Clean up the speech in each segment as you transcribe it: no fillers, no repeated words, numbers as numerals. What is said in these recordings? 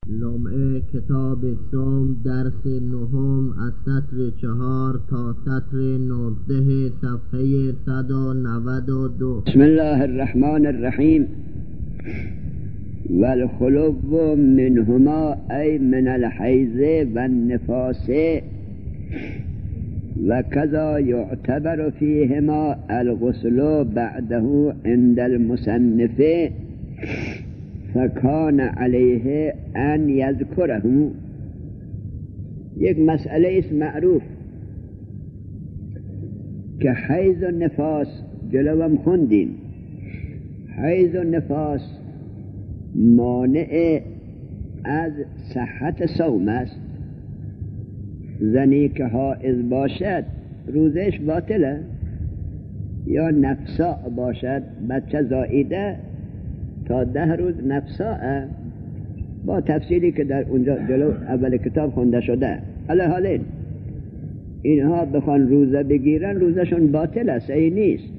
لمعه کتاب سوم درس نهم از سطر 4 تا سطر 19 صفحه 192. بسم الله الرحمن الرحیم. والخلو منهما ای من الحیض و النفاس و کذا یعتبر فیهما الغسل بعده عند المصنف فکان علیه ان یذکره. یک مسئله است معروف که حیض و نفاس جلوم خوندیم. حیض و نفاس مانع از صحت صوم است. زنی که حائض باشد روزش باطله، یا نفسا باشد بچه زائیده تا 10 روز نفسا، با تفصیلی که در اونجا جلو اول کتاب خونده شده. حالین اینها بخوان روزه بگیرن روزشون باطل، صحیح نیست.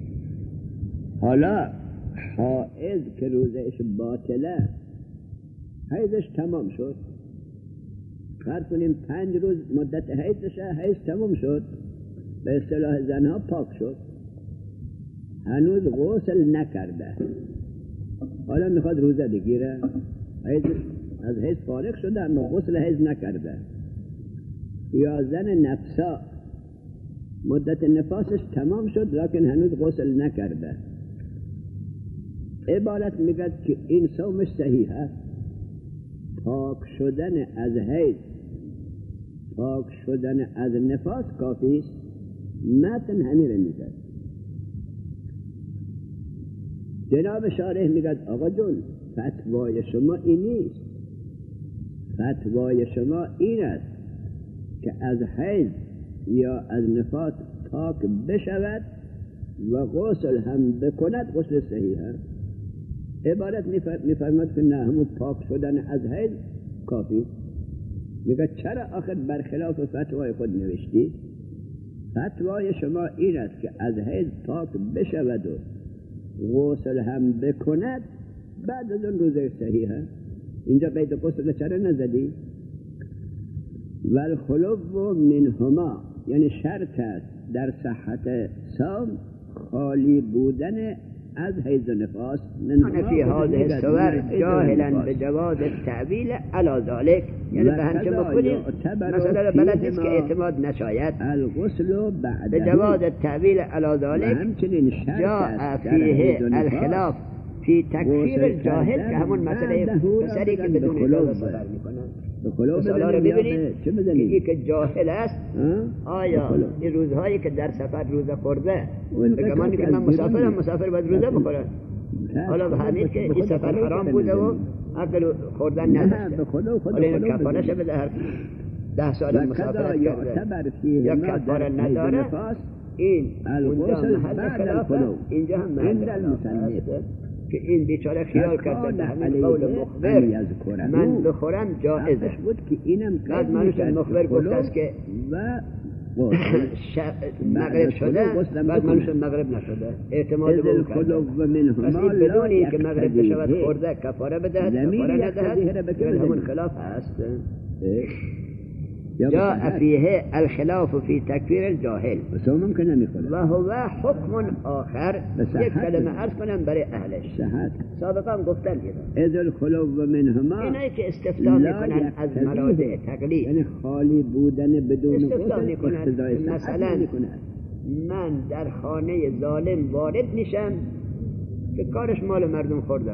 حالا حائض که روزش باطله، حیضش تمام شد، فرض کنیم 5 روز مدت حیضشه، حیض تمام شد، به اصطلاح زنها پاک شد، هنوز غسل نکرده، حالا میخواد روزه بگیره، از حیض فارغ شده اما غسل حیض نکرده. یا زن نفسا مدت نفاسش تمام شد لکن هنوز غسل نکرده، عبارت میگه که این صومش صحیح است. پاک شدن از حیض، پاک شدن از نفاس کافی است. متن همین میگه. جناب شارح میگه آقا جون، فتوای شما این نیست، فتوای شما این است که از حیض یا از نفاس پاک بشود و غسل هم بکند، غسل صحیح است. عبارت میفرماد که نه، همون پاک شدن از حیض کافی. میگه چرا آخر برخلاف فتوای خود نوشتی؟ فتوای شما این است که از حیض پاک بشود و غسل هم بکند، بعد از اون روزه صحیح است. اینجا قید غسل چرا نزدی؟ والخلو منهما یعنی شرط است در صحت صوم خالی بودن از حیض و نفاس. من فی هذه الصور جاهلا بجواز التعویل علی ذلك، یعنی به همچه بکنیم مثلا بلد است که اعتماد نشاید الغسل بعد بجواز التعویل علی ذلك جاء فیه الخلاف فی تکفیر الجاهل، که همون مسئله پسری که بدون اجازه سفر میکنن. مثلا رو ببینید که این که جاهل است، آیا این روزهایی که در سفر روزه خورده، به گمانی که من مسافرم، مسافر باید روزه بخوره، حالا به همین که این سفر حرام بوده و عقل خوردن نداشته، حالا این کفارش بده، هر 10 سال مسافرت کرده یا کفاره نداره، این اونجا محل خلاف، اینجا هم محل خلاف که این بیچاره خیال کرده به همین قول مخبر من بخورم جائزه بود که اینم بعد منوش مخبر گفته است که مغرب شده، بعد منوش مغرب نشده، اعتماد بود کرده. پس این بدون این که مغرب بشود خورده کفاره بدهد، کفاره ندهد، همون خلاف هست. جاء فیه الخلاف فی تکفیر الجاهل و هو حکم آخر. یک کلمه عرض کنم برای اهلش، سابقا هم گفتن اذ الخلو منهما، اینایی که استفتاء میکنن از مراتع تقلید، یعنی خالی بودن بدون استفتاء میکنن. مثلا من در خانه ظالم وارد میشم که کارش مال مردم خوردنه،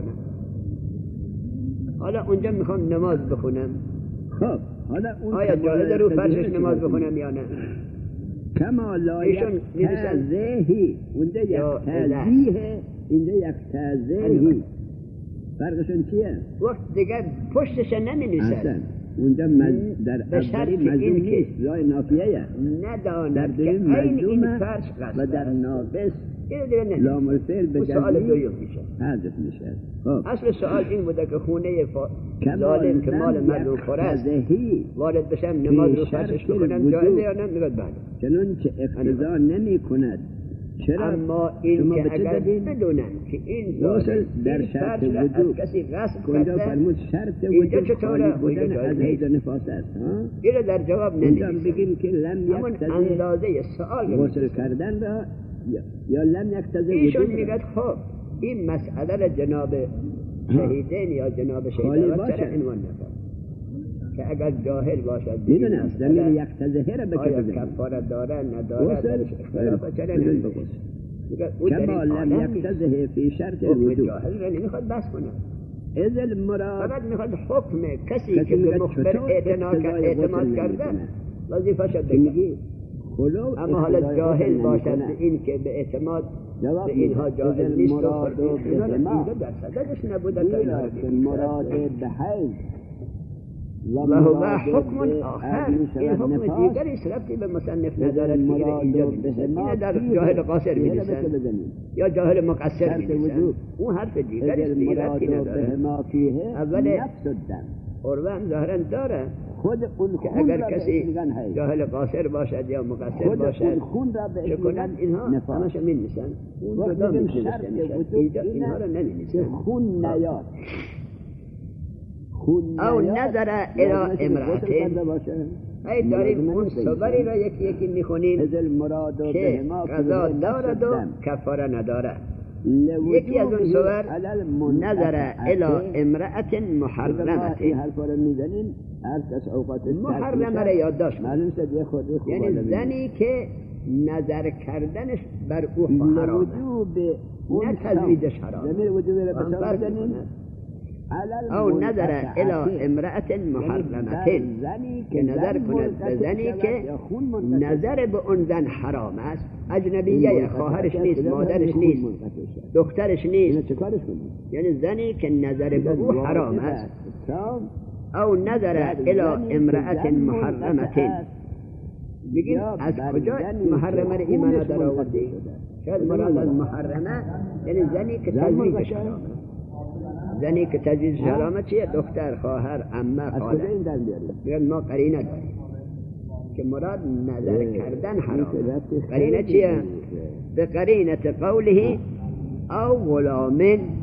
حالا اونجا میخوام نماز بخونم، خب آیا جایزه رو فرشش نماز بخونم یا نه؟ کما لا یکتزهی، اونجا یک تزیه، اینجا یک تزهی، فرقشون چیه؟ وقت دیگر پشتش نمی نیسد، اونجا در اولی مجزوم نیست، رای نافیه در دویم مجزومه و در ناقص لام الفعل به جزمی حذف میشه. اصل سوال این بوده که خونه ظالم که مال مردم خوره است وارد بشم نماز رو فرشش بکنم جایزه یا نه؟ میگه بله. چنانچه اقتضا نمی کند چرا اما این شما که به چه اگر دلیل بدونن که این غسل ظالم در این شرط فرش را از وجود کسی غصب کجا کرده، فرمود شرط اینجا وجود چطوره؟ خالی بودن اینجا از جایز حیض و نفاس است ها؟ این را در جواب اونجا ننویسن. بگیم که لم همون یقتضی اندازه سوال رو غسل کردن را یا لم یقتضی ایشون وجود را. میگه خب این مسئله را جناب شهیدین یا جناب خالی شهیدین باشه. چرا عنوان نکرد که اگر جاهل باشد میدونم زمین یقتضی را به که آیا بزنیم کفاره داره نداره غسل درش اختلاف چرا بدون نمیشه؟ بغسل میگه او در کما این لم عالم نیست. یقتضی فی شرط حکم الوجود جاهل را نمیخواد بس کنه، اذ المراد فقط میخواد حکم کسی کسی که میگه به مخبر چطور اعتماد اقتضای غسل کرده نمیکنه؟ وظیفه شد که بگه. میگی خلو اما حالا اقتضای جاهل غسل باشد نمیکنه. به این که به اعتماد جواب به اینها میده. جاهل اذ نیست و المراد اینا را بهما. اینجا در صددش نبوده تا اینا زیرا را که بگیم. مراد به حیض و هو حکم آخر، این حکم دیگری است ربطی به مصنف ندارد که اینو اینجا بنویسد. اینو در جاهل قاصر می‌نویسند یا جاهل مقصر می‌نویسند. اون حرف دیگری است دیگه ربطی نداره. اول نفس الدم قربان ظاهرا داره خود اون که خون اگر را کسی بهش میگن حیض. جاهل قاصر باشد یا مقصر خود باشد اون خون را بهش چه کنند میگن اینها نفاس. همش می‌نویسن. اون وقتی جدا میگیم می‌نویسن شرط میشن. وجود اینجا اینه اینها را که نمی‌نویسن. خون نیاد خون او نیاد نظر الى لازمه که امرأة. غسل کرده باشه. ای داریم لازمه اون نیست صبری را یکی یکی میخونیم اذ المراد که بهما قضا فی دارد و الدم. کفاره نداره. لوجوبه یکی از اون صور علی المنقطعه. نظر الى امرأة این محرمة. حرفا رو میزنین هر کس اوقاتش محرمه را یادداشت کن. معلوم شد یه خود یعنی زنی که نظر کردنش بر او حرامه، لوجوب نه تزویجش حرامه. زمین وجوب را هم بسام فرق بزنین می‌کند. علی او نظر المنقطعه. الى امرأة محرمة، زنی که نظر کند به زنی که نظر به اون زن حرام است، اجنبیه، خواهرش نیست، مادرش نیست، دخترش نیست، چه کارش کنیم؟ یعنی زنی که نظر به او حرام است. او نظر الى امرأة محرمة، میگیم از کجا محرمه را ایمان در آوردی؟ شاید مراد از محرمه یعنی زنی که تزویجش حرامه. زنی که تزویجش حرامه چیه؟ دختر، خواهر، عمه، از خاله. کجا این در بیاریم؟ میگن ما قرینه داریم که مراد نظر کردن حرام. قرینه چیه؟ به قرینه قوله او غلام،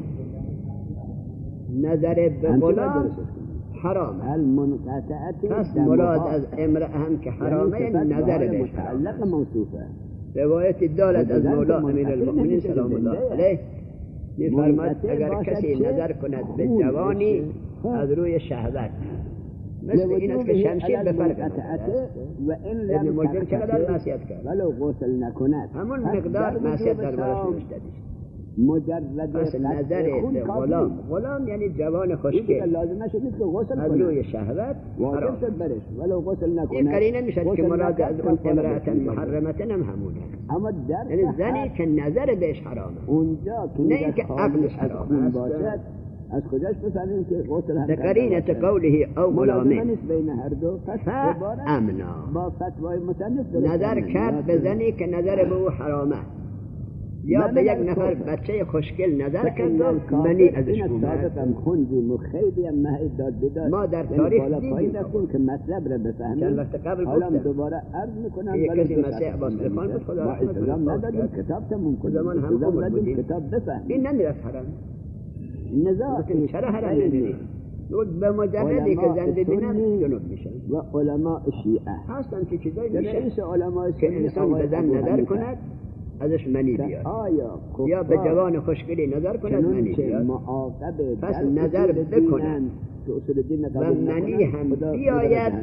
نظر به غلام حرام. المنقطعه پس مراد از امرأه هم که حرامه نظر بهش حرام. متعلق موصوفه. روایت دارد از مولا امیر المؤمنین سلام الله علیه می‌فرماید اگر کسی نظر کند به جوانی از روی شهوت، مثل این است که شمشیر به فرق و این ابن ملجم چقدر معصیت کرد، ولو غسل نکند همون مقدار معصیت در بارش نوشته است. مجرد پس نظر به غلام یعنی جوان خوشگل لازمش نیست که غسل از کنه، روی شهوت واجب حرام. شد برش ولو غسل نکنه. این قرینه میشد که مراد از اون امرأة محرمة هم همونه، اما در یعنی زنی که نظر بهش حرامه، اونجا که نه اینکه عقلش حرام است. باشد از کجاش بفهمیم که غسل هم به قرینه قوله او ملازمه غلامه نیست بین هر دو. پس عبارت امنا با فتوای مصنف درست نظر همین. کرد به زنی که نظر به او حرامه، یا به یک نفر بچه خوشگل نظر کرد و منی ازش اومد. هم خوندیم و خیلی هم مهید داد بداد. ما در تاریخ دیدیم که مطلب را بفهمیم. چند وقت قبل حالا گفتم دوباره عرض میکنم یک کسی مسیح باستخان بود، خدا ما رحمت الزام کنه. ندادیم کتاب تموم کنیم، زمان هم الزام عمر ندادیم بودیم. کتاب بفهمیم. این نمیرفت حرام. نزاع لیکن چرا حرام نمیرید؟ به مجردی که زن ببینن جنوب میشن. و علماء شیعه هستن که چیزایی رئیس میشه علماء که انسان به زن نظر کند ازش منی بیاد، یا به جوان خوشگلی نظر کند منی بیاد. پس نظر بکنن و منی هم بیاید،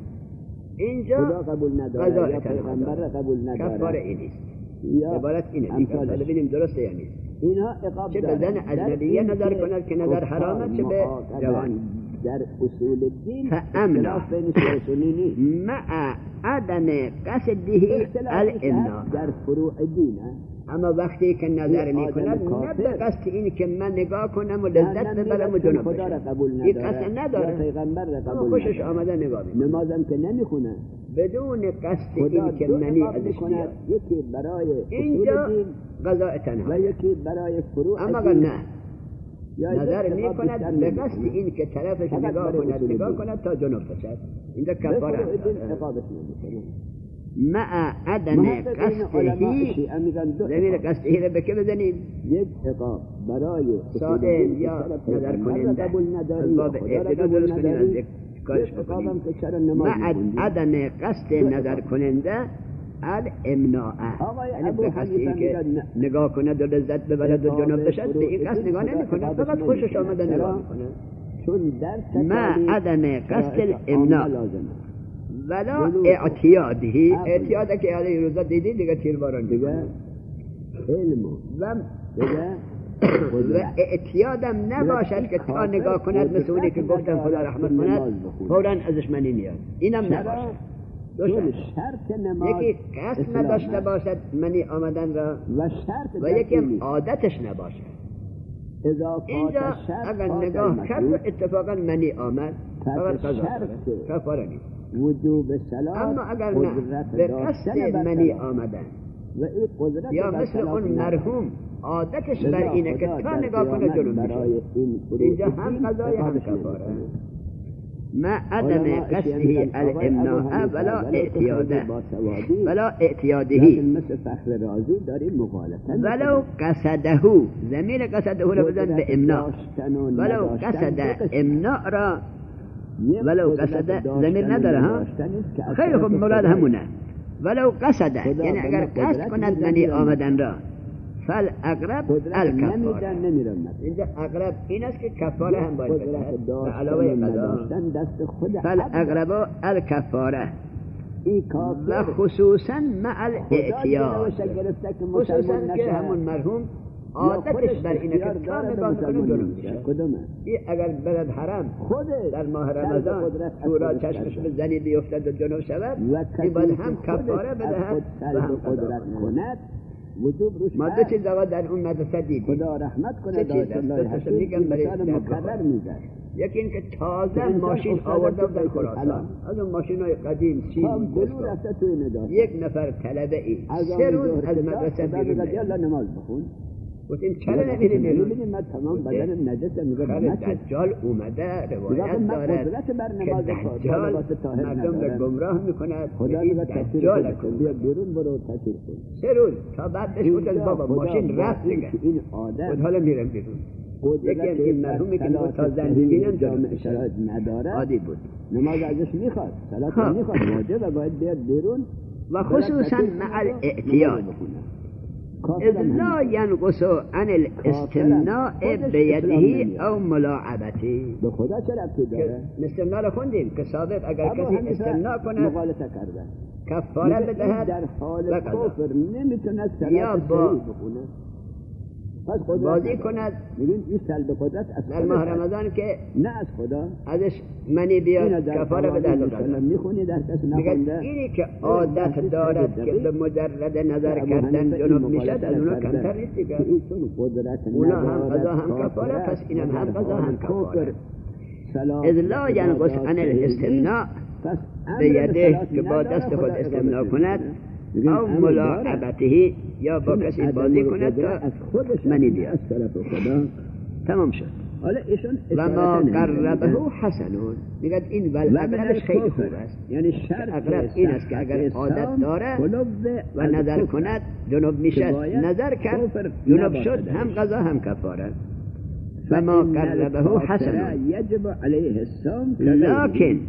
اینجا قضاء کفاره این نیست. عبارت اینه دیگه. حالا ببینیم درسته یا نیست. چه به زن اجنبیه نظر کند که نظر حرامه، چه به جوان. در اصول الدین فامنا مع عدم قصده الامنا، در فروع دین. اما وقتی که نظر می کند نه به قصد این که من نگاه کنم و لذت ببرم و جنوب بشم، این قصد نداره، اما خوشش آمده نگاه می کند، نمازم که نمیخونه بدون قصد این که منی ازش بیاد. یکی برای اینجا قضاء تنها و یکی برای فروع. اما نه نظر می کند به قصد این که طرفش نگاه کند تا جنوب بشد، اینجا کفاره مع عدم قصدهی. زمین قصدهی رو به که بزنید؟ یک عقاب برای سائل یا نظر کننده از باب اعتقاد درست کنید از یک کارش بکنید. مع عدم قصد نظر کننده الامناع، یعنی به قصدی که نگاه کنه و لذت ببرد و جناب بشد به این قصد نگاه نمی کنه، فقط خوشش آمده نگاه میکنه. مع عدم قصد الامناع ولا اعتیادهی. اعتیاده که علیه روزا دیدی دیگه تیرباران دیگه علم و اعتیادم نباشد که تا نگاه کند مثل اونی که گفتن خدا رحمت کند فوراً ازش منی میاد، اینم نباشد. یکی قصد نداشته باشد منی آمدن را و یکی هم عادتش نباشد. اینجا اگر نگاه کرد و اتفاقا منی آمد فقط قضا داره، کفاره نیست. اما اگر نه به قصد منی آمدن یا مثل اون مرحوم عادتش بر اینه که تا نگاه کنه جلو میشه، اینجا هم قضای هم کفاره. ما عدم قصده الامناع ولا اعتیاده ولا اعتیادهی ولو قصده. ضمیر قصده رو بزن به امناع. ولو قصد امناع را، ولو قصد ضمیر نداره ها، خیلی خوب مراد همونه. ولو قصده یعنی اگر قصد کند منی آمدن را، فالاقرب الکفاره. اینجا اقرب این است که کفاره هم باید بدهد به علاوه قضا. فالاقرب الکفاره و خصوصا مع الاعتیاد، خصوصا که همون مرحوم عادتش بر اینه که تا نگاه کنه جلو میشه. این اگر برد حرم در ماه رمضان شورا چشمش به زنی بیفتد و جنوب شود، این باید هم کفاره بدهد و هم قضا کند. ما دو چیز آقا در اون مدرسه دیدیم. خدا رحمت کنه. داشت میگم برای مقرر میزد. یکی این که تازه ماشین آورده در خراسان، از اون ماشین های قدیم سیم یک نفر طلبه ای 3 روز از مدرسه بیرون نماز بخون. گفتیم چرا نمیریم بیرون؟ من تمام بدنم نجسه. میگم دجال اومده روایت دارد که دجال مردم را گمراه میکند. این دجال بیا بیرون برو تشریف کن. 3 روز تا بعد بهش گفتن بابا ماشین رفت دیگه. این عادت حالا میرم بیرون. یکی از این مرحومی که تا زن ببینن جامعه شرایط نداره عادی بود. نماز ازش میخواد، صلات میخواد، واجبه باید بیاد بیرون. و خصوصا مع الاعتیاد اذ لا ينقص عن الاستمناء بيده او ملاعبته. به خدا چه ربطی داره؟ استمناء رو خوندیم که سابق اگر کسی استمناء کنه مغالطه کرده کفاره بدهد در حال کفر نمیتونه یا با بخونه. بازی کند. میگیم این سلب قدرت از در ماه رمضان که نه از خدا ازش منی بیاد کفاره بدهد و قضا. میخونی در کس نخونده. اینی که عادت دارد که به مجرد نظر کردن جنوب میشد از اونا کمتر نیست دیگه. اونا هم قضا هم کفاره، پس اینم هم قضا هم کفاره. اذ لا ینقص عن الاستمناء بیده که با دست خود استمناء کند او ملاعبته یا با کسی بازی کند تا منی بیاد. تمام شد. و ما قربه حسنون. میگه این والاقربش خیلی خوب است. یعنی شرط اقرب این است که اگر عادت داره و نظر کند جنوب میشد، نظر کرد جنوب شد، هم قضا هم کفاره. و ما قربه حسنون یجب علیه الصوم لكن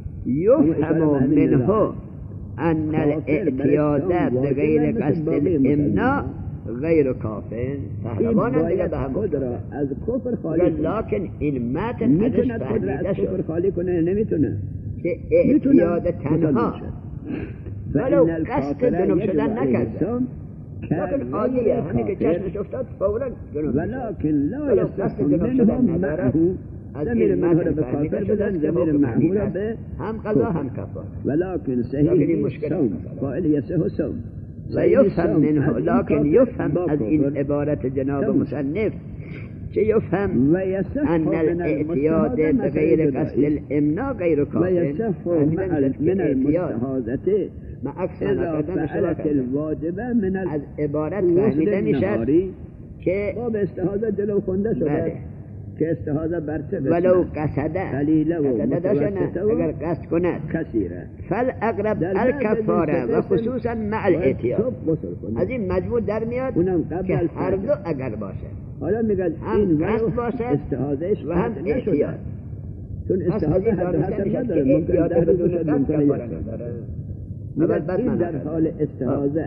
یفهم منه ان الاعتیاد بغیر قصد الامناء غیر کافر. پهلوانم دیگه به هم از کفر خالی لکن این متن ازش فهمیده شد کفر خالی کنه نمیتونه که اعتیاد تنها ولو قصد جنوب شدن نکرده، لکن عادیه همین که چشمش افتاد فوراً جنوب ولکن لا یصح منهم معه. زمیر متن فهمیده شدن زمیر معمول به هم قضا هم کفاره. ولکن صحیح صوم قائل یصح صوم و یفهم منه. لکن یفهم از این عبارت جناب مصنف چه یفهم ان الاعتیاد بغیر قصد الامناء غیر کافر. و یصح من المستحاضة ما اذا فعلت الواجبه من از عبارت فهمیده میشد که باب استحاضه جلو خونده شده که استحاضه بر چه قسمه؟ ولو قصده قلیله و متوسطه و اگر قصد کند کثیره فالاقرب الکفاره و خصوصا مع الاعتیاد. از این مجموع در میاد که هر دو اگر باشه، حالا میگن هم قصد باشه استحاضهش و هم اعتیاد. چون استحاضه حد حسن نداره، ممکن اعتیاد بدون قصد کفاره نداره. این در حال استحاضه.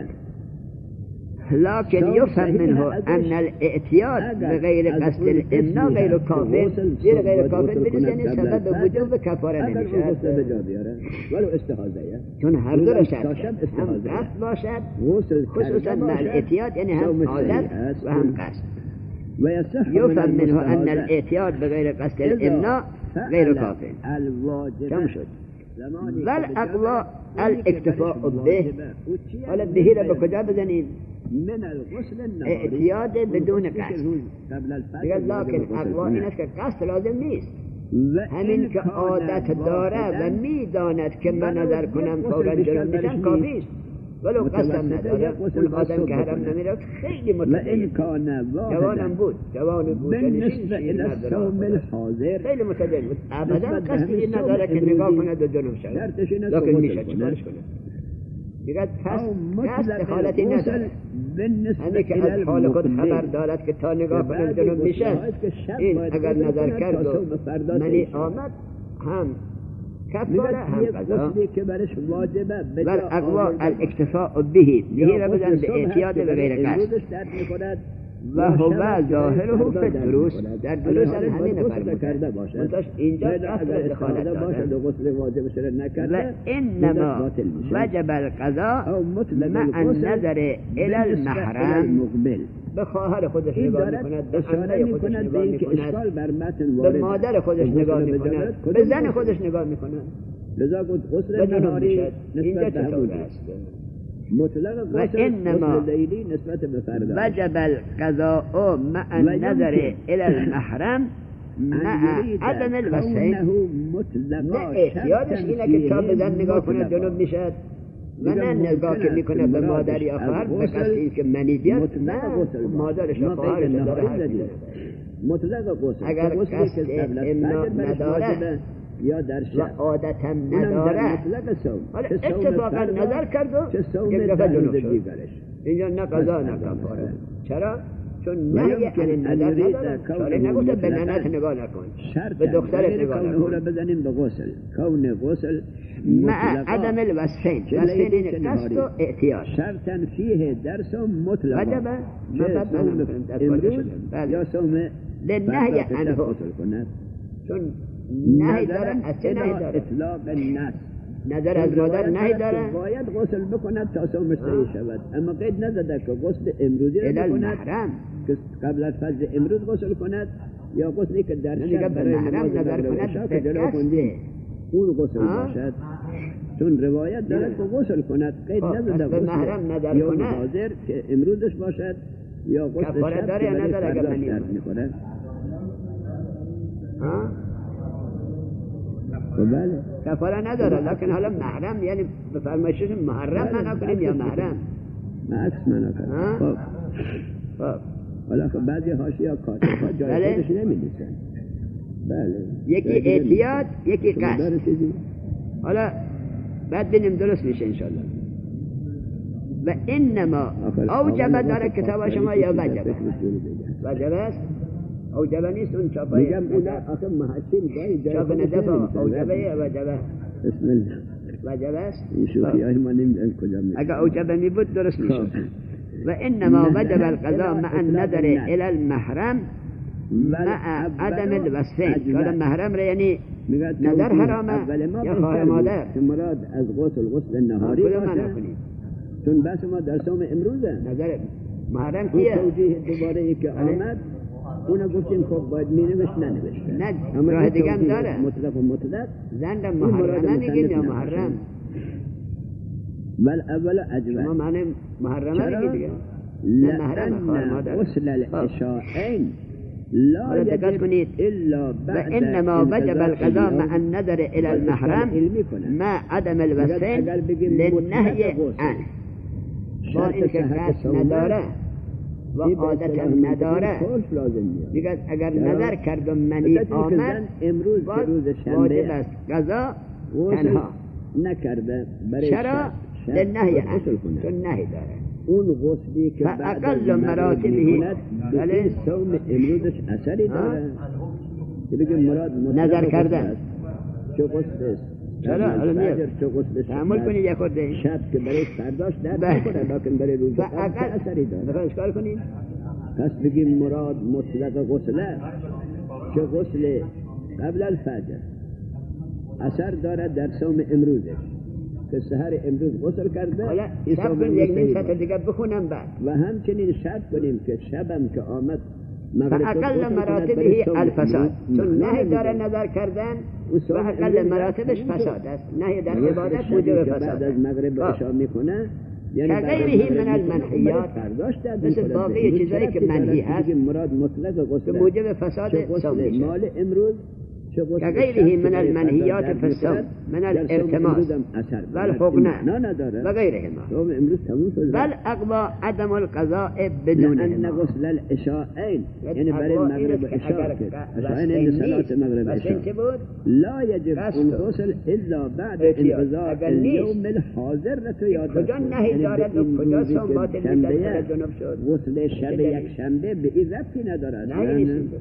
لكن يفهم منه أن الاعتياد بغير قصد الإمناء غير كافر. غير كافر بالنسبة سبب وجوب كفارة نمیشه، ولو استحاضه چون هر دو را شرط هم قصد باشد خصوصا مع الاعتياد، يعني هم عادت و هم قصد. يفهم منه أن الاعتياد بغير قصد الإمناء غير كافر. كم شد؟ والأقوى الاكتفاء به. حالا بهی را به کجا بزنیم؟ من الغسل النهاری اعتیاد بدون قصد. لكن اقوا این است که قصد لازم نیست، همین که عادت داره و میداند که من نظر کنم فورا جرم میشم کافی است، ولو قصدم نداره. اون آدم که حرم نمیره خیلی متدین، جوانم بود بالنسبه الى الصوم الحاضر خیلی متدین بود، ابدا قصدی نداره که نگاه کنه دو جرم شد، لکن میشه چیکارش کنه؟ دیگر پس قصد حالتی نداره، همه که از حال خود خبر دارد که تا نگاه کنم جنوب میشه، این اگر نظر کرد و منی آمد هم کفاره هم قضا. والاقوا الاکتفاء به را بزن به اعتیاد به غیر قصد و هو ظاهره فی الدروس. در دروس هم همین نفرموده منتاش اینجا قصد دخالت داره. و انما وجب القضاء مع النظر الى المحرم. به خواهر خودش نگاه میکند، به عمه خودش نگاه میکند، به مادر خودش نگاه میکند، به زن خودش نگاه میکند. لذا گفت غسل نهاری نسبت به همون است، مطلق غسل لیلی نسبت به فردا. وجب القضاء مع النظر الى المحرم مع عدم الوسعین. نه احتیاطش اینه که تا به زن نگاه کنه جنوب میشد و نه نگاه که میکنه به مادر یا خواهر به قصدی که منی بیاد، نه مادرش یا خواهرش داره حرفی داره. مطلق غسل اگر قصد امنا نداره یا در و عادتم نداره، حالا اتفاقا نظر کرد و یک دفعه جنوب شد، اینجا نه قضا نه کفاره. چرا؟ چون نهی عن نظر نداره، چاره نگوشه به ننت نگاه نکن، به دخترت نگاه نکن. بزنیم به غسل، کون غسل مع عدم الوسعین. وسعین این قصد و اعتیاد. شرطا فیه درس مطلق وجبه امروز یا صوم للنهی عنه، چون نهی داره، اصلا نهی داره، اطلاق الناس نظر از مادر نهی داره، باید غسل بکند تا صومش صحیح شود، اما قید نداده که غسل امروزی را بکند که قبل از فجر امروز غسل کند یا غسلی که در شب برای محرم نظر کند به قصد اون غسل باشد. چون روایت داره که غسل کند، قید نداده به محرم نظر یا کند حاضر که امروزش باشد یا غسل کفاره داره یا نداره. اگر منی میخوره بله کفاره نداره، لکن حالا محرم یعنی به فرمایشش محرم معنا کنیم یا محرم عکس معنا کنیم. خب حالا بعضی حاشیه کاتب‌ها جای خودش نمی‌نویسن. بله یکی اعتیاد یکی قصد. حالا بعد ببینیم درست میشه ان شاءالله. و انما اوجب داره کتاب شما یا وجب؟ وجب است؟ اوجب نیست اون چاپای میگم اون آخه محسن گاهی چاپ ندفع اوجبه یا وجبه؟ بسم الله وجب است؟ این شوخی های ما نمیدن کجا میشه. اگر اوجبه می بود درست میشه. و انما وجب القضاء مع النظر الى المحرم مع عدم الوسعین. حالا محرم را یعنی نظر حرامه یا خواهر مادر. مراد از غسل نهاری باشه، چون بس ما در صوم امروزه. نظر محرم کیه؟ توجیه دوباره ای که آمد اونا گفتیم خب باید می نوشت ننوشت. نه راه دیگه هم داره. مطلق زن محرمه میگیم یا محرم؟ بل اول اجبه ما معنی محرمه میگیم دیگه. لأن غسل العشاءين لا يجب إلا بعد وإنما وجب القضاء مع النظر إلى المحرم مع عدم الوسعين للنهي عنه. با این که قصد نداره و عادت هم نداره میگه اگر نظر کرد و منی آمد امروز باز روز واجب شنبه است قضا تنها نکرده برای چرا؟ شب لنهی غسل عنه کنه. چون نهی داره اون غسلی که بعد فاقل از مراتبه میکند بله. به صوم امروزش اثری داره که بگه مراد مطلق نظر غسل کردن. است. چه غسل است چرا؟ حالا میاد. چه غسل تحمل کنید یک خورده شب که برای فرداش درد بله. نکنه لکن برای روز قبل فاقل اثری داره. میخوای اشکال کنید پس بگیم مراد مطلق غسل است که غسل قبل الفجر اثر داره در صوم امروزش که سحر امروز غسل کرده حالا این شب صوم کنید یک امروز نیم صحیح ساعت دیگه بخونم بعد و همچنین شرط کنیم که شبم که آمد مغرب فاقل مراتبه الفساد چون نهی داره نظر کردن و اقل مراتبش فساد است نهی در عبادت موجب بعد فساد از مغرب عشا میکنه که غیره من المنحیات مثل باقی چیزایی که منحی هست مراد مطلق غسل که موجب فساد صوم میشه مال امروز که غیره من المنحیات فی الصوم من الارتماس و الحقنه و غیرهما امروز تموم شد بل اقضا عدم القضاء بدونهما لأن غسل العشاءين يعني برای مغرب و عشاء عشاءين صلاة مغرب و عشاء لا يجب الغسل الا بعد انقضاء اليوم الحاضر لتو کجا نهی دارد و کجا صوم باطل میشد جنوب شد غسل شب یک شنبه به این ربطی ندارد نهی نیست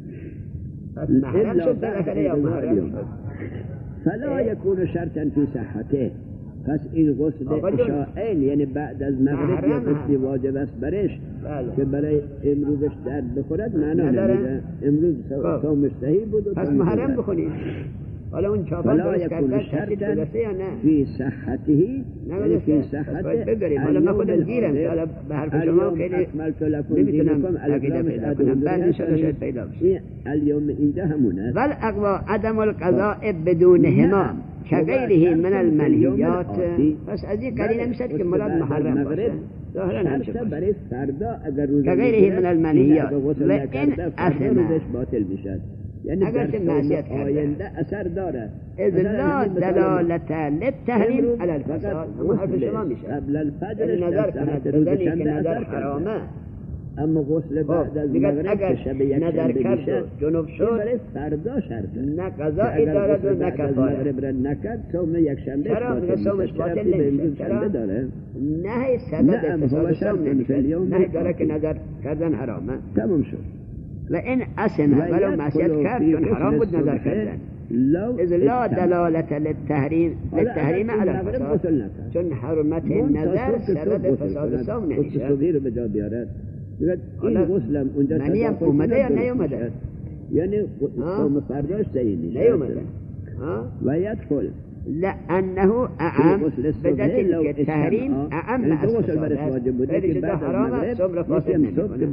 پس محرم شد بالاخره یا محرم شد فلا يكون شرطا في صحته پس این غسل عشاءین یعنی بعد از مغرب یا غسل واجب است برش که برای امروزش درد بخورد معنا نمیده امروز صومش صحیح بود پس محرم بخونید حالا اون چاپان درست کردن تحصیل درسته یا نه فی صحته نه فی صحته بگریم حالا من خودم گیرم که حالا به حرف شما خیلی نمیتونم عقیده پیدا کنم بعد انشاءالله شاید پیدا بشه اليوم اینجا همونه بل اقوا عدم القضاء بدونهما که غیره من المنهیات پس از این قرینه میشد که مراد محرم باشه ظاهرا نمیشه برای فردا اگر روز که غیره من المنهیات و این اثمه باطل میشد یعنی اگر چه معصیت آینده اثر داره اذ لا دلالت للتحریم علی الفساد اما حرف شما میشه قبل الفجر نظر کند بزنی که نظر حرامه اما غسل بعد از مغرب که شب یک نظر کرد جنوب شد برای فردا شرطه نه قضایی دارد و نه کفاره مغرب را نکرد صوم یک شنبه چرا میگه صومش باطل نمیشه چرا داره نه سبب فساد صوم نمیشه نه داره که نظر کردن حرامه تمام شد و این اسمه ولو معصیت کرد چون حرام بود نظر کردن اذ لا دلالت للتحریم علی الفساد چون حرمت نظر سبب فساد صوم نمیشه صغیر به جا بیارد این غسلم اونجا منی هم اومده یا نیومده یعنی صوم فرداش صحیح میشه نیومده و یدخل لأنه أعم بدليل التحريم أعم الفساد فإذا حرام صبر فاسد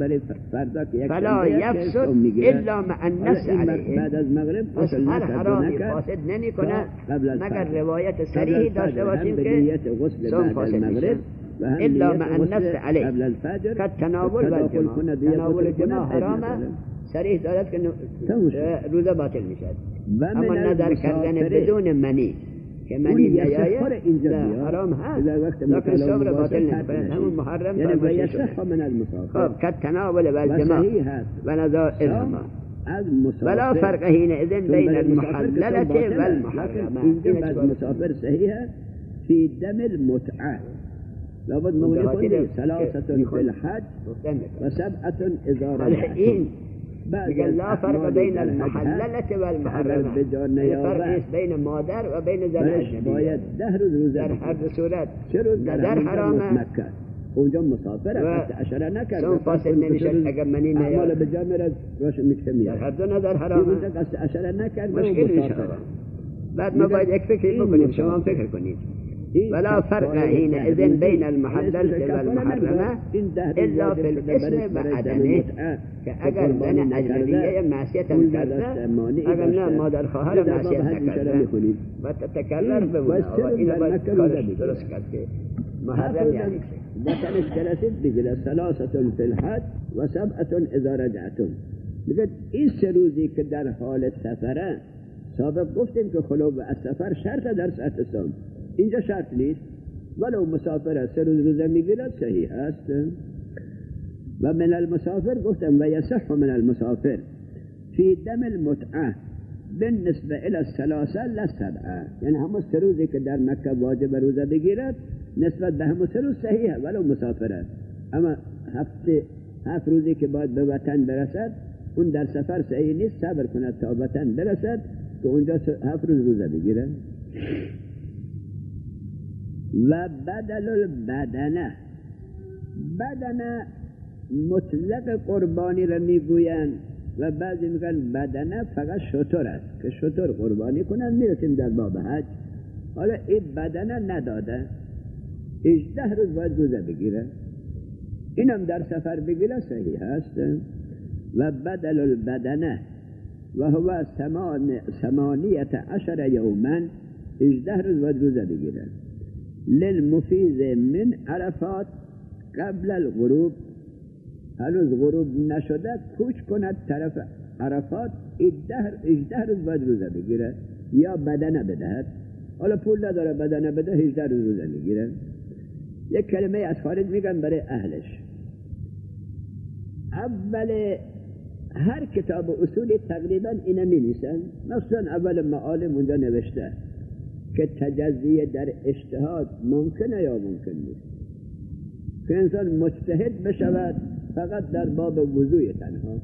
فلا يفسد إلا مع النص عليه بعد از مغرب بس هر حرامی فاسد نمی کنه مگر روایت صریحی داشته باشیم که صوم فاسد میشه إلا مع النص عليه كالتناول والجماع تناول الجماع حرامه صریح دارد که روزه باطل میشد اما نظر کردن بدون منی که منی نیاید حرام هست لكن صبر باطل نمیشه همون محرم فرمایشه شده خب كالتناول والجماع و نظائرهما ولا فرق حينئذ بين المحللة والمحرمة اینجا بعد مسافر صحیحه فی دم المتعه لابد مولی کنید ثلاثة فی الحج و سبعة اذا رجعتم بقى لا فرق بين المحللة والمحرمة فرق بين مادر و بين زن باید 10 روز در هر صورت در حرامه مکه اونجا مسافر اشاره نکرد چون فاسد نمیشد اگر منی نیاد اعمال به جا میرد روش میکنه در هر دو نظر حرامه اونجا قصد اشاره نکرد مشکل میشه بعد ما باید یک فکر بکنیم شما هم فکر کنید ولا فرق حينئذ بين المحللة والمحرمة إلا في الاسم وعدمه كأجر زن أجنبية معصية كذا أجر لا مادر خواهر معصية كذا وتتكرر بمنا وإن بالكل درس كذا محرم يعني مثلا ثلاثة بجل ثلاثة في الحج وسبعة إذا رجعتم بجد این 3 روزی که در حال سفره سابق گفتیم که خلو از سفر شرط در صحت صوم اینجا شرط نیست ولو مسافر 3 روز روزه میگیرد صحیح است و من المسافر گفتم و یصح من المسافر فی دم المتعه بالنسبه الى الثلاثه لا سبعه، یعنی همون 3 روزی که در مکه واجب روزه بگیرد نسبت به همون 3 روز صحیحه ولو مسافره، اما 7 روزی که باید به وطن برسد اون در سفر صحیح نیست، صبر کند تا وطن برسد که اونجا 7 روز روزه بگیره. و بدل البدنه، بدنه مطلق قربانی را میگوین و بعضی میگن بدنه فقط شتر است که شتر قربانی کنن. میرسیم در باب حج. حالا این بدنه نداده، 18 روز باید روزه بگیره، اینم در سفر بگیره صحیح هست. و بدل البدنه و هو 18 یوما، 18 روز باید روزه بگیره. للمفیز من عرفات قبل الغروب، هنوز غروب نشده کوچ کند طرف عرفات، 18 روز باید روزه بگیره یا بدنه بدهد. حالا پول نداره بدنه بده، 18 روز روزه میگیره. یک کلمه از خارج میگن برای اهلش. اول هر کتاب اصولی تقریبا اینه می‌نویسن، مثلا اول معالم اونجا نوشته که تجزیه در اجتهاد ممکنه یا ممکن نیست، که انسان مجتهد بشود فقط در باب وضوء تنها،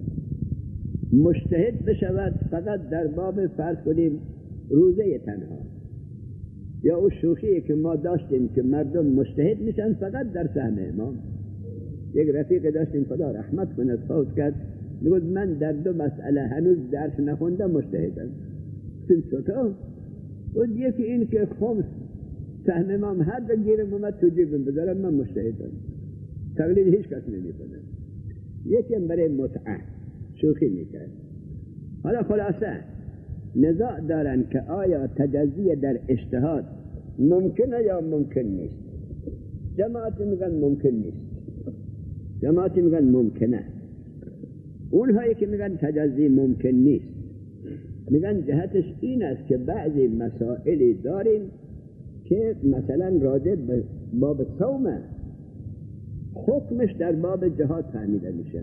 مجتهد بشود فقط در باب فرض کنیم روزه تنها، یا اون شوخی که ما داشتیم که مردم مجتهد میشن فقط در سهم امام. یک رفیق داشتیم خدا رحمت کنه فوت کرد، میگفت من در 2 مسئله هنوز درس نخوندم مجتهدم. چطور؟ و یکی این که خمس سهم امام هر بگیرم اومد تو جیبم بذارم من مجتهدم، تقلید هیچ کس نمیکنه. یکی برای متعه شوخی میکرد. حالا خلاصه نزاع دارن که آیا تجزیه در اجتهاد ممکنه یا ممکن نیست. جماعتی میگن ممکن نیست، جماعتی میگن ممکنه. اونهایی که میگن تجزیه ممکن نیست میگن جهتش این است که بعضی مسائلی داریم که مثلا راجع به باب صومه حکمش در باب جهاد فهمیده میشه.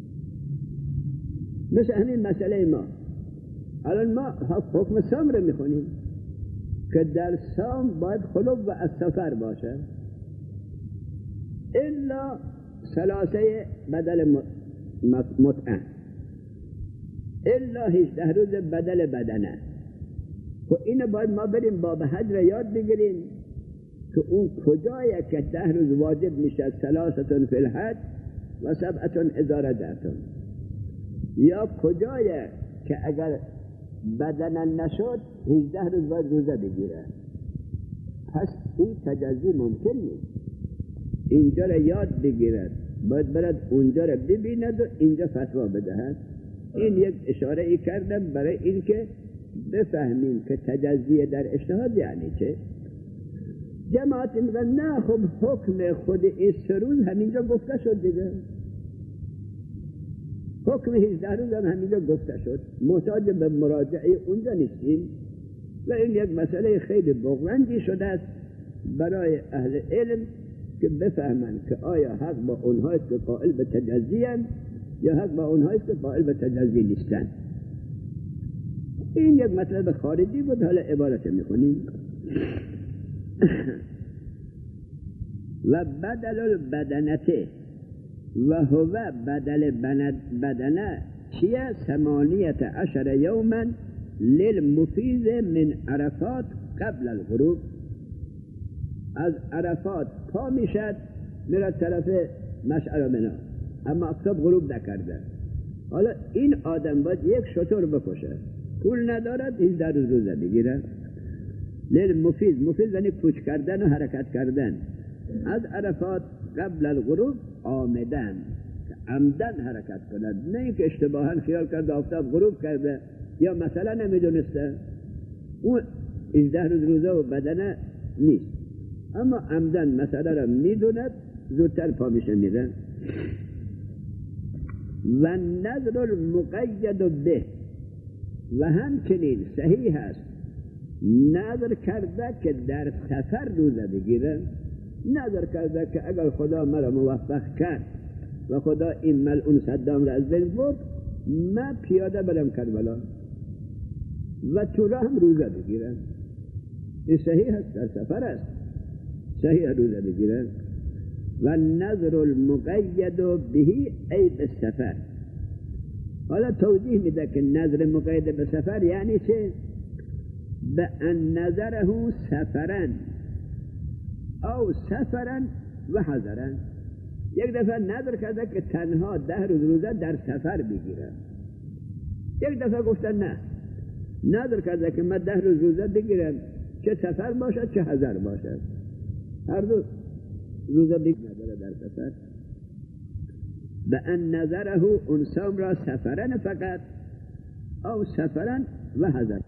مثل همین مسئله ما الان ما حکم صوم رو میخونیم که در صوم باید خلو و از سفر باشه الا ثلاثه بدل متعه، الا 18 روز بدل بدنه. و اینو باید ما بریم باب حج را یاد بگیریم که اون کجایه که 10 روز واجب میشه، 3 فی الحج و 7 اذا رجعتم، یا کجایه که اگر بدنه نشد 18 روز باید روزه بگیره. پس این تجزیه ممکن نیست. اینجا را یاد بگیرد، باید برد اونجا را ببیند و اینجا فتوا بدهد. این یک اشاره ای کردم برای این که بفهمیم که تجزیه در اجتهاد یعنی چه. جماعت میگن نه خب حکم خود این 3 روز همینجا گفته شد دیگه، حکم 18 روز هم همینجا گفته شد، محتاج به مراجعه اونجا نیستیم. و این یک مسئله خیلی بغرنجی شده است برای اهل علم که بفهمن که آیا حق با اونهایست که قائل به تجزیه یا حق با اونهایست که قائل به تجزیه نیستن. این یک مطلب خارجی بود، حالا عبارت میخونیم. و بدل البدنته و هو بدل بدنه چیه 18 یوما للمفیز من عرفات قبل الغروب. از عرفات پا میشد میرد طرف مشعر منی، اما افتاب غروب نکرده. حالا این آدم باید یک شتر بکشه، پول ندارد 18 روز روزه بگیره. للمفیز، مفیز یعنی کوچ کردن و حرکت کردن. از عرفات قبل الغروب آمدن، عمدن حرکت کند، نه اینکه اشتباها خیال کرده آفتاب غروب کرده یا مثلا نمیدونسته. اون 18 روز روزه و بدنه نیست، اما عمدن مسئله را میدوند، زودتر پا میشه میره. و نظر المقید به، و همچنین صحیح است نظر کرده که در سفر روزه بگیره. نظر کرده که اگر خدا مرا موفق کرد و خدا این ملعون صدام را از بین برد، من پیاده برم کربلا و تو را هم روزه بگیرم. این صحیح است، در سفر است، صحیح روزه بگیرم. و نظر المقید بهی ای به سفر. حالا توضیح میده که نظر مقید به سفر یعنی چه؟ به ان نظره سفرن او سفرن و حضرن. یک دفعه نظر کرده که تنها 10 روز روزه در سفر بگیره، یک دفعه گفتن نه، نظر کرده که من 10 روز روزه بگیرم، چه سفر باشد چه حضر باشد، هر دو روزه بگیرم در سفر. به ان نظره اون سام را سفرن فقط او سفرن و حضرن.